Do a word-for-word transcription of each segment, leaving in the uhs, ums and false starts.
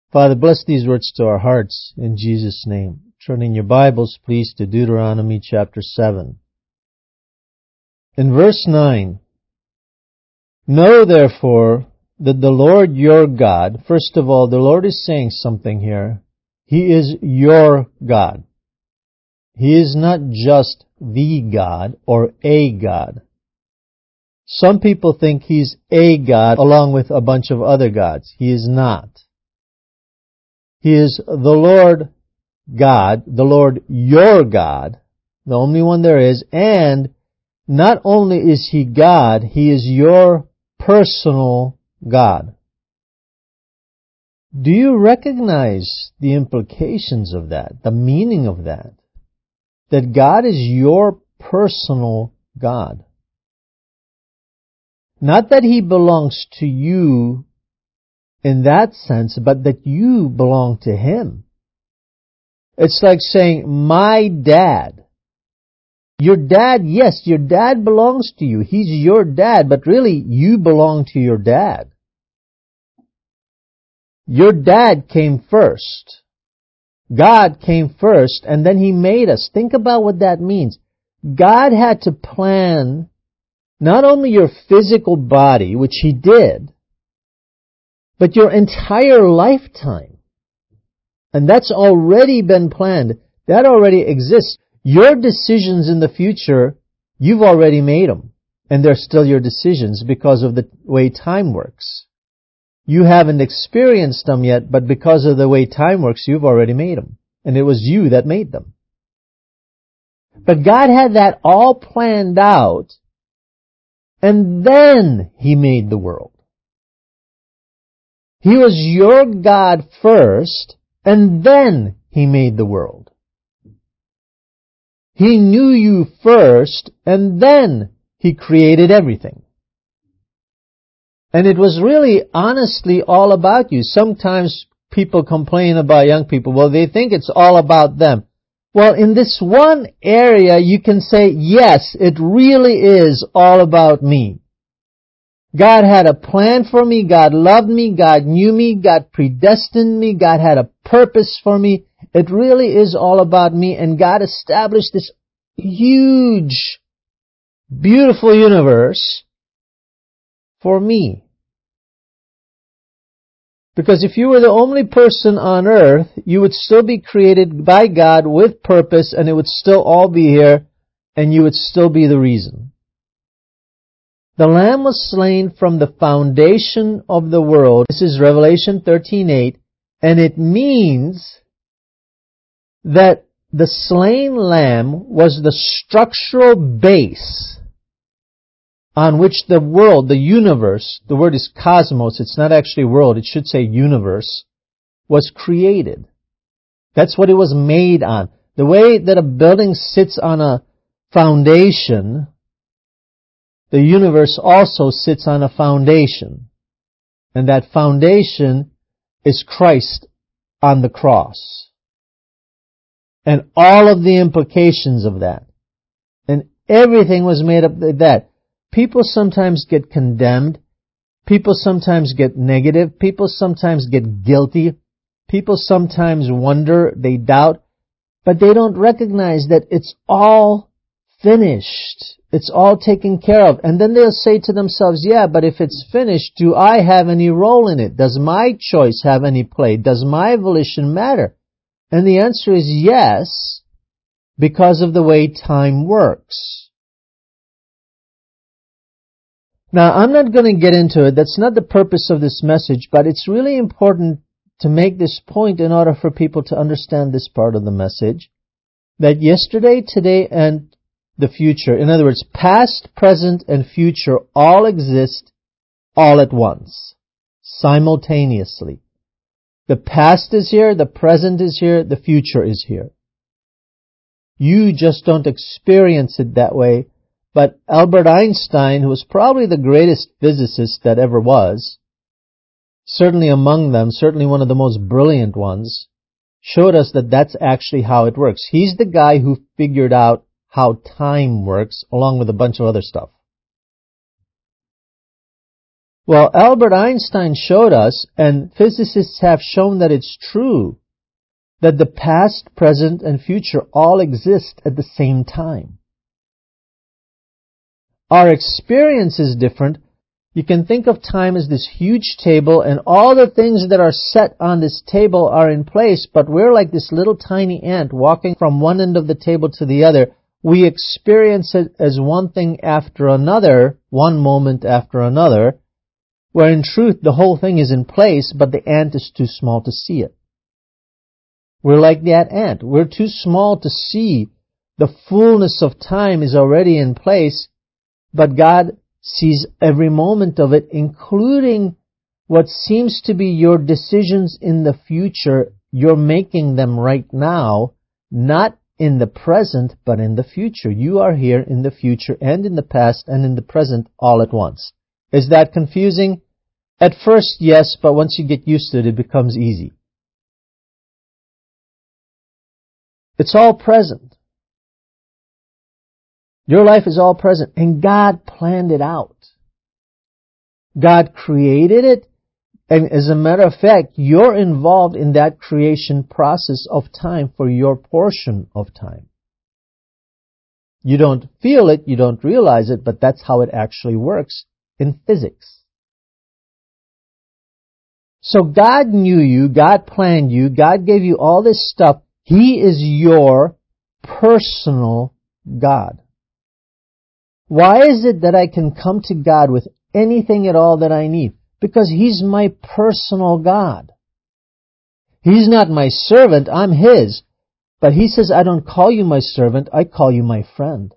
Father, bless these words to our hearts in Jesus' name. Turn in your Bibles, please, to Deuteronomy chapter seven. In verse nine, know therefore that the Lord your God, first of all, the Lord is saying something here. He is your God. He is not just the God or a God. Some people think He's a God along with a bunch of other gods. He is not. He is the Lord God, the Lord your God, the only one there is, and not only is He God, He is your personal God. Do you recognize the implications of that, the meaning of that? That God is your personal God. Not that He belongs to you in that sense, but that you belong to Him. It's like saying, my dad. Your dad, yes, your dad belongs to you. He's your dad, but really, you belong to your dad. Your dad came first. God came first, and then He made us. Think about what that means. God had to plan not only your physical body, which He did, but your entire lifetime. And that's already been planned. That already exists. Your decisions in the future, you've already made them. And they're still your decisions because of the way time works. You haven't experienced them yet, but because of the way time works, you've already made them. And it was you that made them. But God had that all planned out, and then He made the world. He was your God first, and then He made the world. He knew you first, and then He created everything. And it was really, honestly, all about you. Sometimes people complain about young people. Well, they think it's all about them. Well, in this one area, you can say, yes, it really is all about me. God had a plan for me. God loved me. God knew me. God predestined me. God had a purpose for me. It really is all about me. And God established this huge, beautiful universe for me. Because if you were the only person on earth, you would still be created by God with purpose, and it would still all be here, and you would still be the reason. The Lamb was slain from the foundation of the world. This is Revelation thirteen eight, and it means that the slain Lamb was the structural base on which the world, the universe, the word is cosmos, it's not actually world, it should say universe, was created. That's what it was made on. The way that a building sits on a foundation, the universe also sits on a foundation. And that foundation is Christ on the cross. And all of the implications of that. And everything was made up of that. People sometimes get condemned. People sometimes get negative. People sometimes get guilty. People sometimes wonder, they doubt. But they don't recognize that it's all finished. It's all taken care of. And then they'll say to themselves, yeah, but if it's finished, do I have any role in it? Does my choice have any play? Does my volition matter? And the answer is yes, because of the way time works. Now, I'm not going to get into it. That's not the purpose of this message, but it's really important to make this point in order for people to understand this part of the message, that yesterday, today, and the future, in other words, past, present, and future all exist all at once, simultaneously. The past is here, the present is here, the future is here. You just don't experience it that way, but Albert Einstein, who was probably the greatest physicist that ever was, certainly among them, certainly one of the most brilliant ones, showed us that that's actually how it works. He's the guy who figured out how time works, along with a bunch of other stuff. Well, Albert Einstein showed us, and physicists have shown that it's true, that the past, present, and future all exist at the same time. Our experience is different. You can think of time as this huge table, and all the things that are set on this table are in place, but we're like this little tiny ant walking from one end of the table to the other. We experience it as one thing after another, one moment after another, where in truth the whole thing is in place, but the ant is too small to see it. We're like that ant. We're too small to see the fullness of time is already in place, but God sees every moment of it, including what seems to be your decisions in the future. You're making them right now, not in the present, but in the future. You are here in the future and in the past and in the present all at once. Is that confusing? At first, yes, but once you get used to it, it becomes easy. It's all present. Your life is all present, and God planned it out. God created it, and as a matter of fact, you're involved in that creation process of time for your portion of time. You don't feel it, you don't realize it, but that's how it actually works in physics. So God knew you, God planned you, God gave you all this stuff. He is your personal God. Why is it that I can come to God with anything at all that I need? Because He's my personal God. He's not my servant, I'm His. But He says, I don't call you my servant, I call you my friend.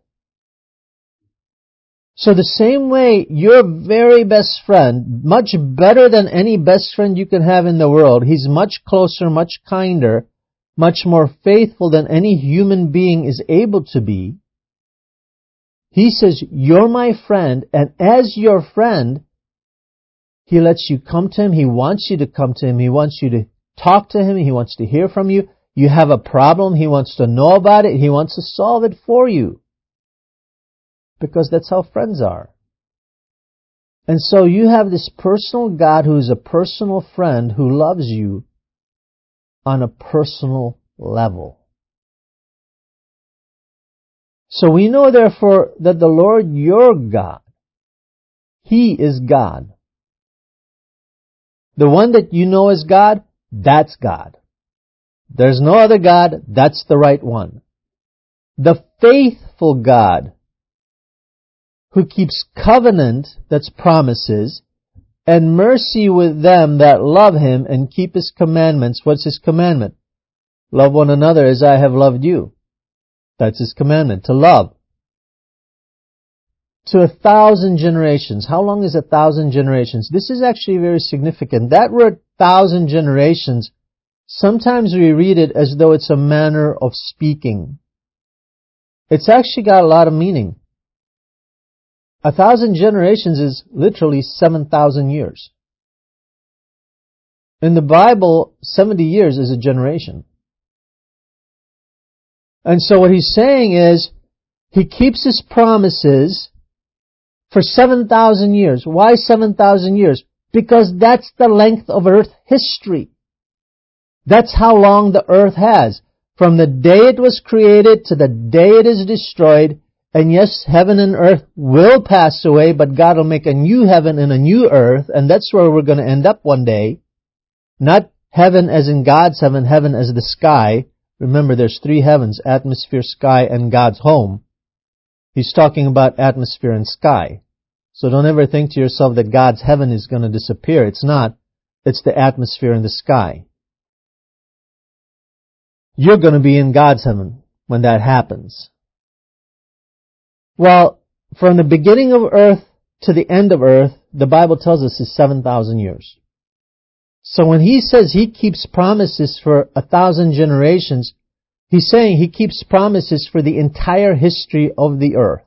So the same way, your very best friend, much better than any best friend you can have in the world, he's much closer, much kinder, much more faithful than any human being is able to be. He says, you're my friend, and as your friend, He lets you come to Him. He wants you to come to Him. He wants you to talk to Him. He wants to hear from you. You have a problem. He wants to know about it. He wants to solve it for you. Because that's how friends are. And so you have this personal God who is a personal friend who loves you on a personal level. So we know therefore that the Lord your God, He is God. The one that you know as God, that's God. There's no other God, that's the right one. The faithful God who keeps covenant, that's promises, and mercy with them that love Him and keep His commandments. What's His commandment? Love one another as I have loved you. That's His commandment, to love. To a thousand generations. How long is a thousand generations? This is actually very significant. That word thousand generations, sometimes we read it as though it's a manner of speaking. It's actually got a lot of meaning. A thousand generations is literally seven thousand years. In the Bible, seventy years is a generation. And so what He's saying is, He keeps His promises for seven thousand years. Why seven thousand years? Because that's the length of earth history. That's how long the earth has. From the day it was created to the day it is destroyed. And yes, heaven and earth will pass away, but God will make a new heaven and a new earth, and that's where we're going to end up one day. Not heaven as in God's heaven, heaven as the sky. Remember, there's three heavens, atmosphere, sky, and God's home. He's talking about atmosphere and sky. So don't ever think to yourself that God's heaven is going to disappear. It's not. It's the atmosphere and the sky. You're going to be in God's heaven when that happens. Well, from the beginning of earth to the end of earth, the Bible tells us is seven thousand years. So when He says He keeps promises for a thousand generations, He's saying He keeps promises for the entire history of the earth.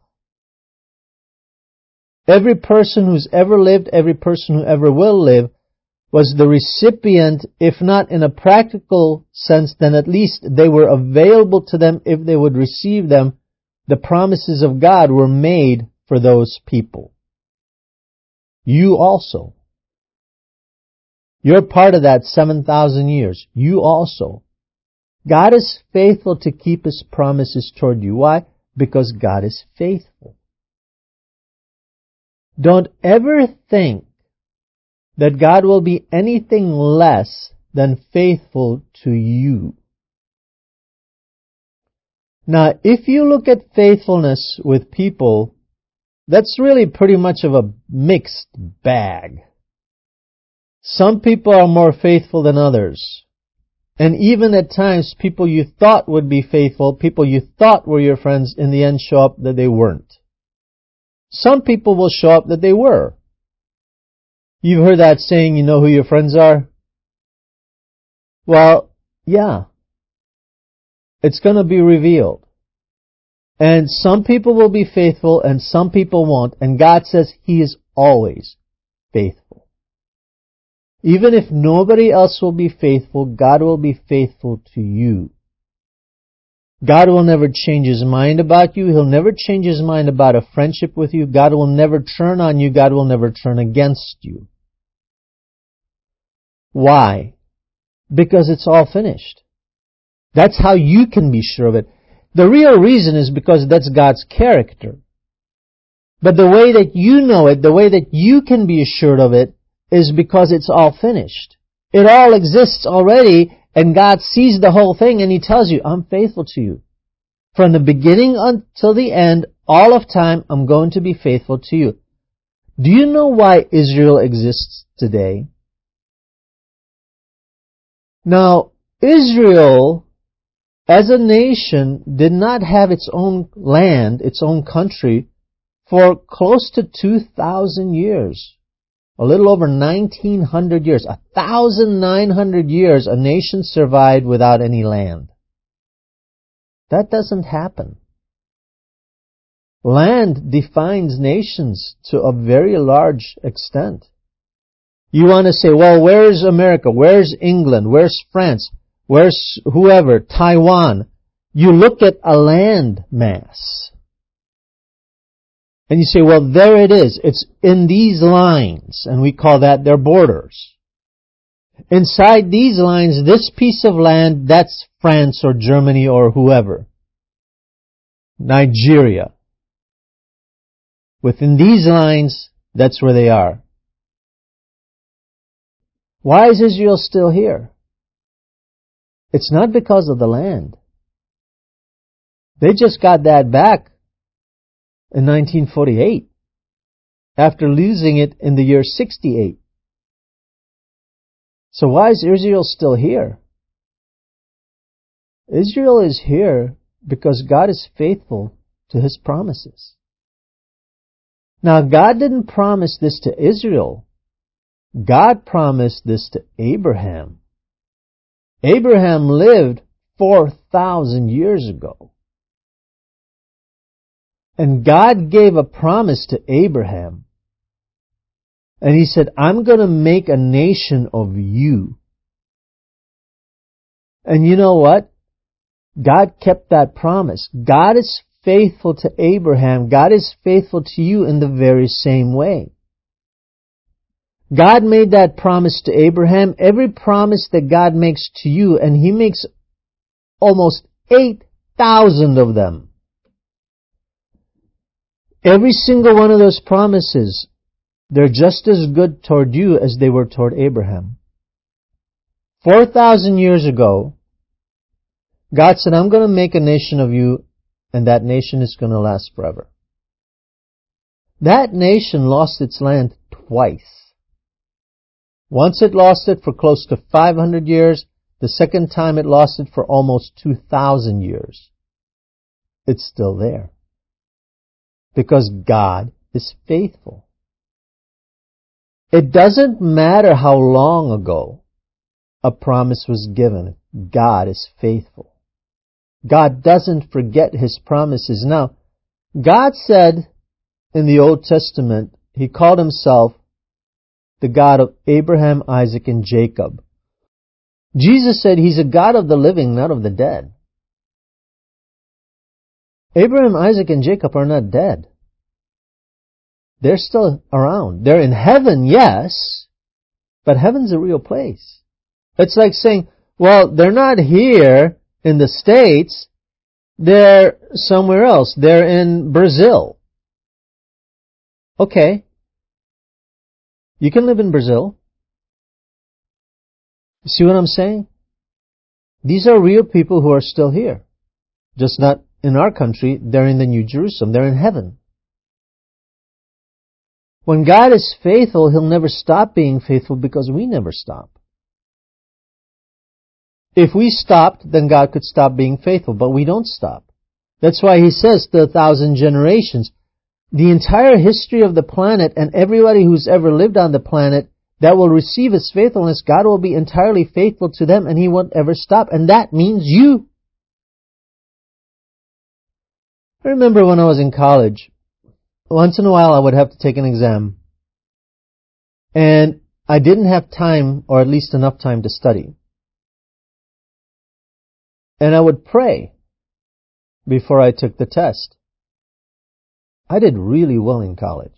Every person who's ever lived, every person who ever will live, was the recipient, if not in a practical sense, then at least they were available to them if they would receive them. The promises of God were made for those people. You also. You're part of that seven thousand years. You also. God is faithful to keep His promises toward you. Why? Because God is faithful. Don't ever think that God will be anything less than faithful to you. Now, if you look at faithfulness with people, that's really pretty much of a mixed bag. Some people are more faithful than others. And even at times, people you thought would be faithful, people you thought were your friends, in the end show up that they weren't. Some people will show up that they were. You've heard that saying, you know who your friends are? Well, yeah. It's going to be revealed. And some people will be faithful and some people won't. And God says He is always faithful. Even if nobody else will be faithful, God will be faithful to you. God will never change His mind about you. He'll never change His mind about a friendship with you. God will never turn on you. God will never turn against you. Why? Because it's all finished. That's how you can be sure of it. The real reason is because that's God's character. But the way that you know it, the way that you can be assured of it, is because it's all finished. It all exists already, and God sees the whole thing, and He tells you, I'm faithful to you. From the beginning until the end, all of time, I'm going to be faithful to you. Do you know why Israel exists today? Now, Israel, as a nation, did not have its own land, its own country, for close to two thousand years. A little over nineteen hundred years. one thousand nine hundred years a nation survived without any land. That doesn't happen. Land defines nations to a very large extent. You want to say, well, where's America? Where's England? Where's France? Where's whoever? Taiwan? You look at a land mass. And you say, well, there it is. It's in these lines, and we call that their borders. Inside these lines, this piece of land, that's France or Germany or whoever. Nigeria. Within these lines, that's where they are. Why is Israel still here? It's not because of the land. They just got that back in nineteen forty-eight, after losing it in the year sixty-eight. So why is Israel still here? Israel is here because God is faithful to His promises. Now, God didn't promise this to Israel. God promised this to Abraham. Abraham lived four thousand years ago. And God gave a promise to Abraham. And He said, I'm going to make a nation of you. And you know what? God kept that promise. God is faithful to Abraham. God is faithful to you in the very same way. God made that promise to Abraham. Every promise that God makes to you, and He makes almost eight thousand of them. Every single one of those promises, they're just as good toward you as they were toward Abraham. Four thousand years ago, God said, I'm going to make a nation of you, and that nation is going to last forever. That nation lost its land twice. Once it lost it for close to five hundred years. The second time it lost it for almost two thousand years. It's still there. Because God is faithful. It doesn't matter how long ago a promise was given. God is faithful. God doesn't forget His promises. Now, God said in the Old Testament, He called Himself the God of Abraham, Isaac, and Jacob. Jesus said He's a God of the living, not of the dead. Abraham, Isaac, and Jacob are not dead. They're still around. They're in heaven, yes, but heaven's a real place. It's like saying, well, they're not here in the States, they're somewhere else. They're in Brazil. Okay. You can live in Brazil. You see what I'm saying? These are real people who are still here. Just not in our country, they're in the New Jerusalem. They're in heaven. When God is faithful, He'll never stop being faithful because we never stop. If we stopped, then God could stop being faithful, but we don't stop. That's why He says to a thousand generations, the entire history of the planet and everybody who's ever lived on the planet that will receive His faithfulness, God will be entirely faithful to them and He won't ever stop. And that means you. I remember when I was in college, once in a while I would have to take an exam. And I didn't have time, or at least enough time to study. And I would pray before I took the test. I did really well in college.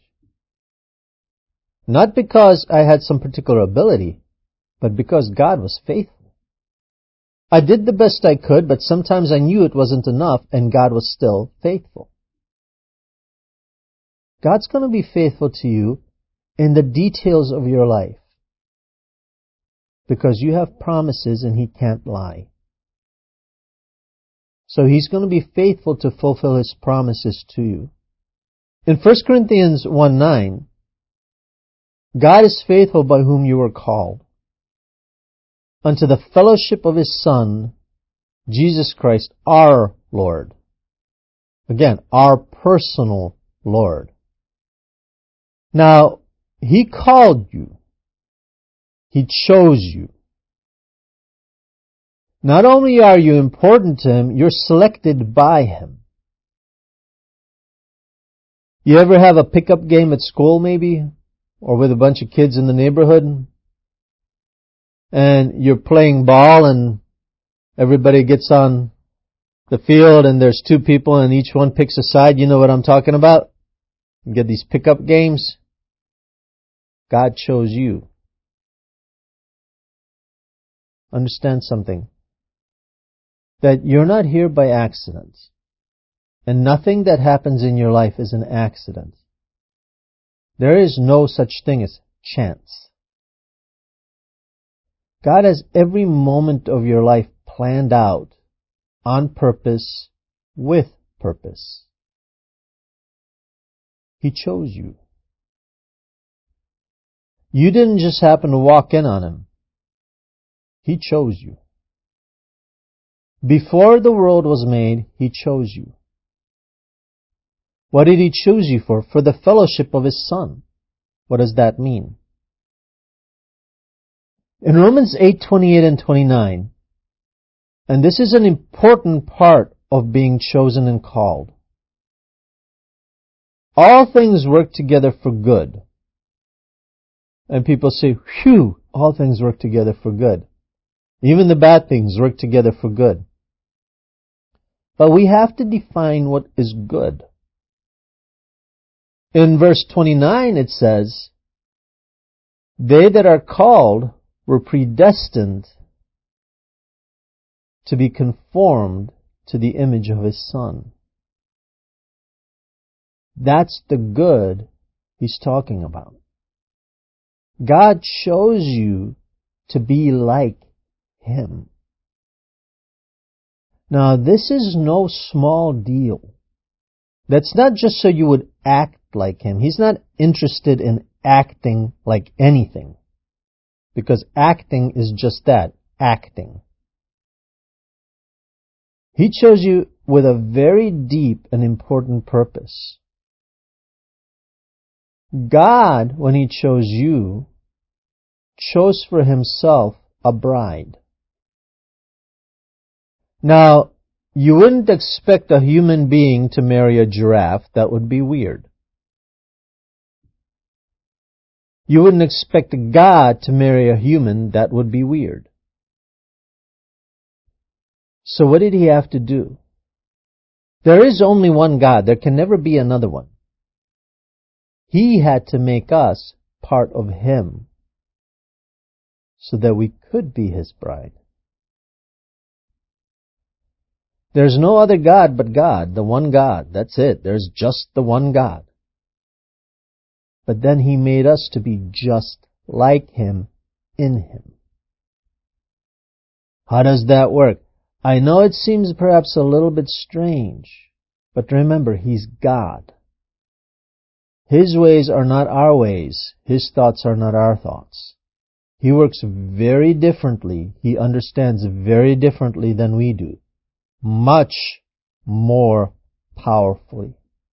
Not because I had some particular ability, but because God was faithful. I did the best I could, but sometimes I knew it wasn't enough, and God was still faithful. God's going to be faithful to you in the details of your life, because you have promises and He can't lie. So He's going to be faithful to fulfill His promises to you. In First Corinthians one nine, God is faithful by whom you were called, unto the fellowship of His Son, Jesus Christ, our Lord. Again, our personal Lord. Now, He called you. He chose you. Not only are you important to Him, you're selected by Him. You ever have a pickup game at school maybe? Or with a bunch of kids in the neighborhood? And you're playing ball and everybody gets on the field and there's two people and each one picks a side. You know what I'm talking about? You get these pickup games. God chose you. Understand something. That you're not here by accident. And nothing that happens in your life is an accident. There is no such thing as chance. God has every moment of your life planned out on purpose, with purpose. He chose you. You didn't just happen to walk in on Him. He chose you. Before the world was made, He chose you. What did He choose you for? For the fellowship of His Son. What does that mean? In Romans eight twenty-eight and twenty-nine, and this is an important part of being chosen and called. All things work together for good. And people say, phew, all things work together for good. Even the bad things work together for good. But we have to define what is good. In verse twenty-nine it says, they that are called were predestined to be conformed to the image of His Son. That's the good He's talking about. God chose you to be like Him. Now, this is no small deal. That's not just so you would act like Him. He's not interested in acting like anything. Because acting is just that, acting. He chose you with a very deep and important purpose. God, when He chose you, chose for Himself a bride. Now, you wouldn't expect a human being to marry a giraffe. That would be weird. You wouldn't expect God to marry a human. That would be weird. So what did He have to do? There is only one God. There can never be another one. He had to make us part of Him so that we could be His bride. There's no other God but God, the one God. That's it. There's just the one God. But then He made us to be just like Him in Him. How does that work? I know it seems perhaps a little bit strange, but remember, He's God. His ways are not our ways. His thoughts are not our thoughts. He works very differently. He understands very differently than we do. Much more powerfully.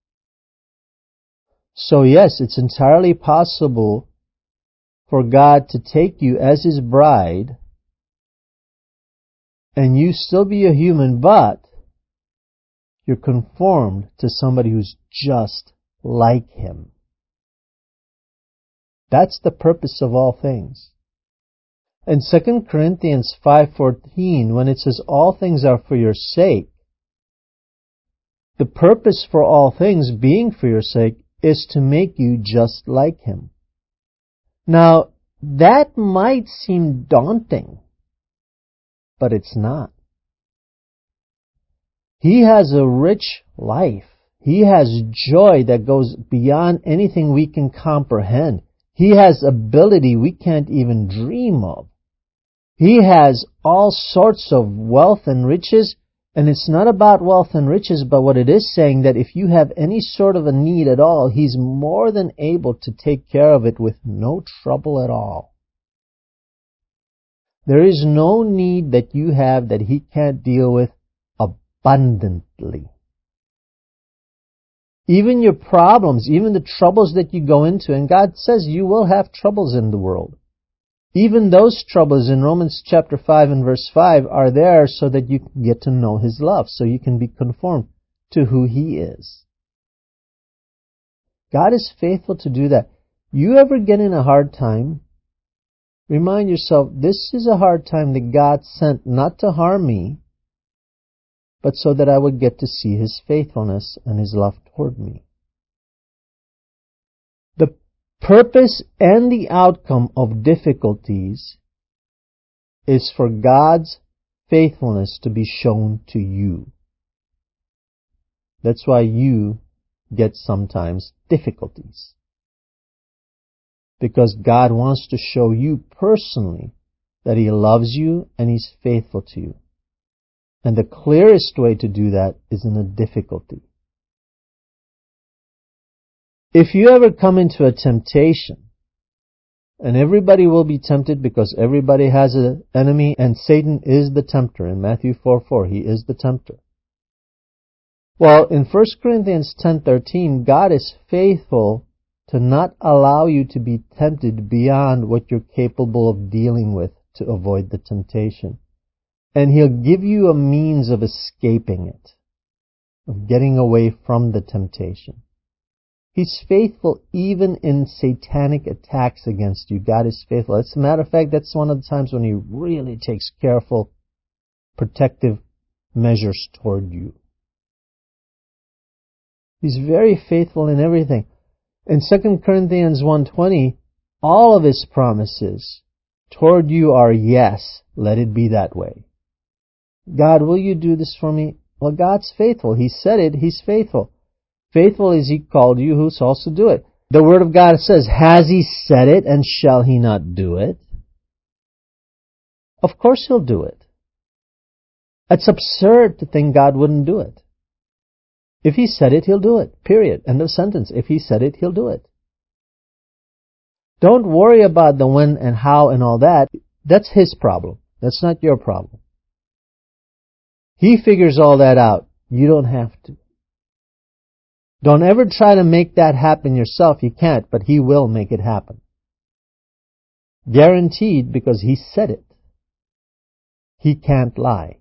So yes, it's entirely possible for God to take you as His bride and you still be a human, but you're conformed to somebody who's just like Him. That's the purpose of all things. In Second Corinthians five fourteen, when it says all things are for your sake, the purpose for all things being for your sake is to make you just like Him. Now, that might seem daunting, but it's not. He has a rich life. He has joy that goes beyond anything we can comprehend. He has ability we can't even dream of. He has all sorts of wealth and riches, and it's not about wealth and riches, but what it is saying that if you have any sort of a need at all, He's more than able to take care of it with no trouble at all. There is no need that you have that He can't deal with abundantly. Even your problems, even the troubles that you go into, and God says you will have troubles in the world. Even those troubles in Romans chapter five and verse five are there so that you can get to know His love, so you can be conformed to who He is. God is faithful to do that. You ever get in a hard time? Remind yourself, this is a hard time that God sent not to harm me, but so that I would get to see His faithfulness and His love toward me. The purpose and the outcome of difficulties is for God's faithfulness to be shown to you. That's why you get sometimes difficulties. Because God wants to show you personally that He loves you and He's faithful to you. And the clearest way to do that is in a difficulty. If you ever come into a temptation, and everybody will be tempted because everybody has an enemy, and Satan is the tempter. In Matthew four four, he is the tempter. Well, in First Corinthians ten thirteen, God is faithful to not allow you to be tempted beyond what you're capable of dealing with to avoid the temptation. And He'll give you a means of escaping it, of getting away from the temptation. He's faithful even in satanic attacks against you. God is faithful. As a matter of fact, that's one of the times when He really takes careful, protective measures toward you. He's very faithful in everything. In Second Corinthians one twenty, all of His promises toward you are yes, let it be that way. God, will you do this for me? Well, God's faithful. He said it, He's faithful. Faithful is He called you, who's also do it. The Word of God says, has He said it, and shall He not do it? Of course He'll do it. It's absurd to think God wouldn't do it. If He said it, He'll do it. Period. End of sentence. If He said it, He'll do it. Don't worry about the when and how and all that. That's His problem. That's not your problem. He figures all that out. You don't have to. Don't ever try to make that happen yourself. You can't, but He will make it happen. Guaranteed, because He said it. He can't lie.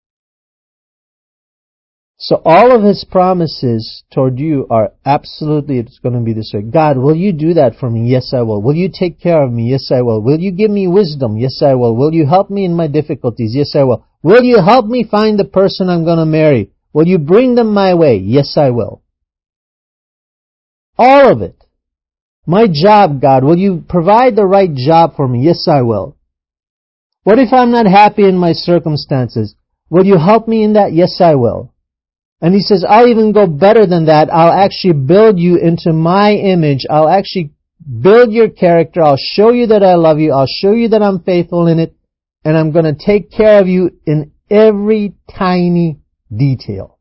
So all of His promises toward you are absolutely, it's going to be this way. God, will you do that for me? Yes, I will. Will you take care of me? Yes, I will. Will you give me wisdom? Yes, I will. Will you help me in my difficulties? Yes, I will. Will you help me find the person I'm going to marry? Will you bring them my way? Yes, I will. All of it. My job, God, will you provide the right job for me? Yes, I will. What if I'm not happy in my circumstances? Will you help me in that? Yes, I will. And he says, I'll even go better than that. I'll actually build you into my image. I'll actually build your character. I'll show you that I love you. I'll show you that I'm faithful in it. And I'm going to take care of you in every tiny detail.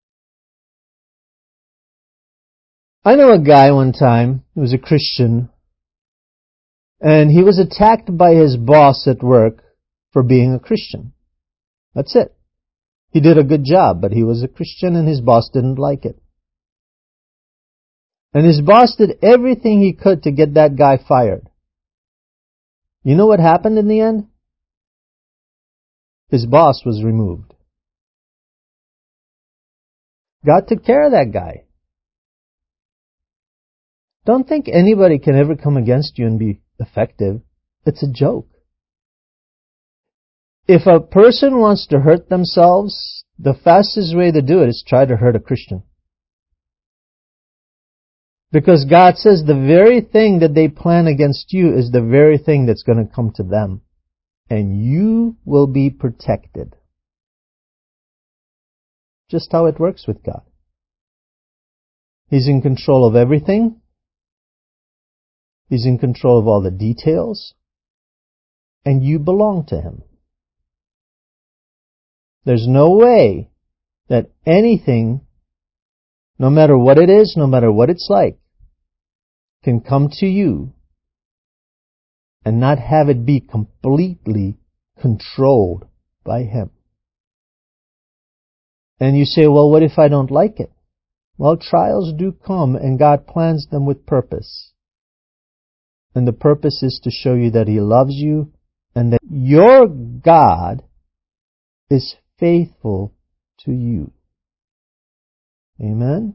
I know a guy one time who was a Christian, and he was attacked by his boss at work for being a Christian. That's it. He did a good job, but he was a Christian and his boss didn't like it. And his boss did everything he could to get that guy fired. You know what happened in the end? His boss was removed. God took care of that guy. Don't think anybody can ever come against you and be effective. It's a joke. If a person wants to hurt themselves, the fastest way to do it is try to hurt a Christian. Because God says the very thing that they plan against you is the very thing that's going to come to them. And you will be protected. Just how it works with God. He's in control of everything. He's in control of all the details. And you belong to Him. There's no way that anything, no matter what it is, no matter what it's like, can come to you and not have it be completely controlled by Him. And you say, well, what if I don't like it? Well, trials do come, and God plans them with purpose. And the purpose is to show you that He loves you and that your God is faithful to you. Amen?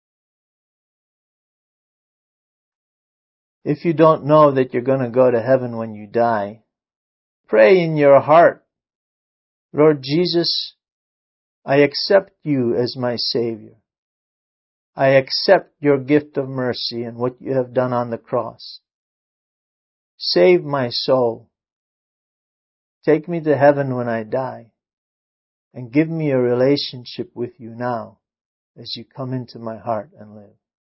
If you don't know that you're going to go to heaven when you die, pray in your heart, Lord Jesus, I accept you as my Savior. I accept your gift of mercy and what you have done on the cross. Save my soul. Take me to heaven when I die. And give me a relationship with you now as you come into my heart and live.